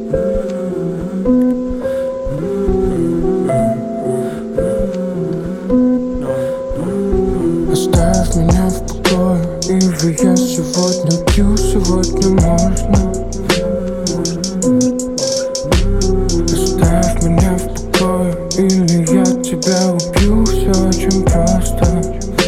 Оставь меня в покое, или я сегодня пью, сегодня можно. Оставь меня в покое, или я тебя убью, все очень просто.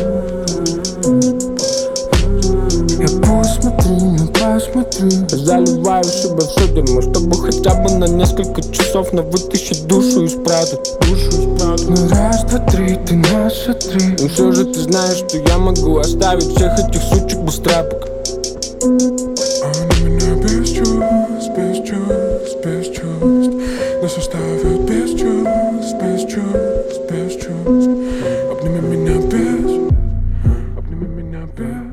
Посмотри, заливаю себя в судьбу, чтобы хотя бы на несколько часов вытащить душу из прада. Ну раз, два, три, ты наша три. И все же ты знаешь, что я могу оставить всех этих сучек без тряпок. Они меня без чувств, без чувств, без чувств. Нас оставят без чувств, без чувств, без чувств. Обними меня без, обними меня без.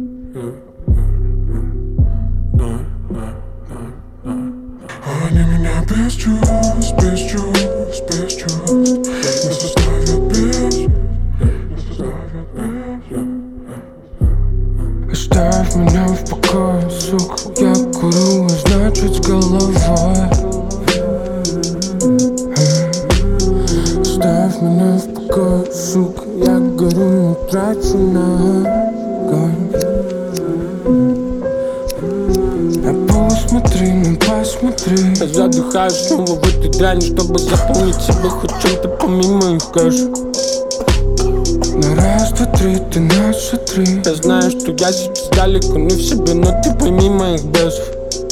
Они меня без чувств, без чувств, без чувств. Нас оставят без, нас оставят без. Оставь меня в покое, сука. Я курю, а значит с головой. Оставь меня в покое, сука. Я горю, но трачу на огонь. Посмотри, ну посмотри. Я задыхаюсь снова в этой дряни, чтобы заполнить себя хоть чем-то помимо их кэш. На раз, два, три, ты наша три. Я знаю, что я сейчас далеко не в себе, но ты пойми моих бесов.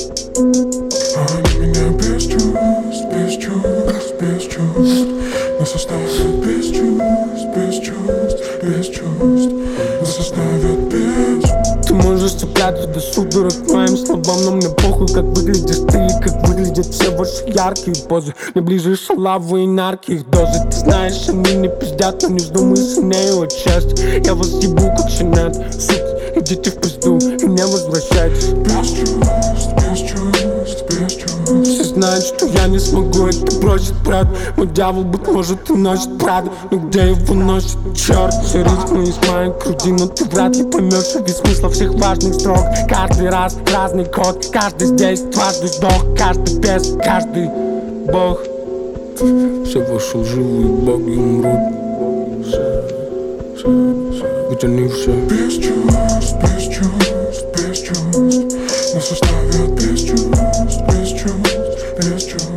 Они меня без чувств, без чувств, без чувств. Нас оставят без чувств, без чувств, без чувств. Нас оставят без. Ты можешь цепляться до судорог моим словам, но мне похуй, как выглядишь ты и как выглядят все ваши яркие позы. Мне ближе шалавы и нарки, их дозы. Ты знаешь, они не пиздят, но не вздумай синею от счастья. Я вас ебу, как щенят, суки, идите в пизду и не возвращайтесь. Без чувств, без чувств, без чувств. Все знают, что я не смогу это бросить, брат. Мой дьявол, быть может, и носит правду, но где его носит черт? Все ритмы из моей груди, но ты вряд ли поймешь весь смысл всех важных строк. Каждый раз разный код, каждый здесь дважды сдох. Каждый бес, каждый бог. Все ваши лживые боги умрут. Ведь они все без чувств, без чувств, без чувств. Нас оставят без чувств, без чувств, без чувств.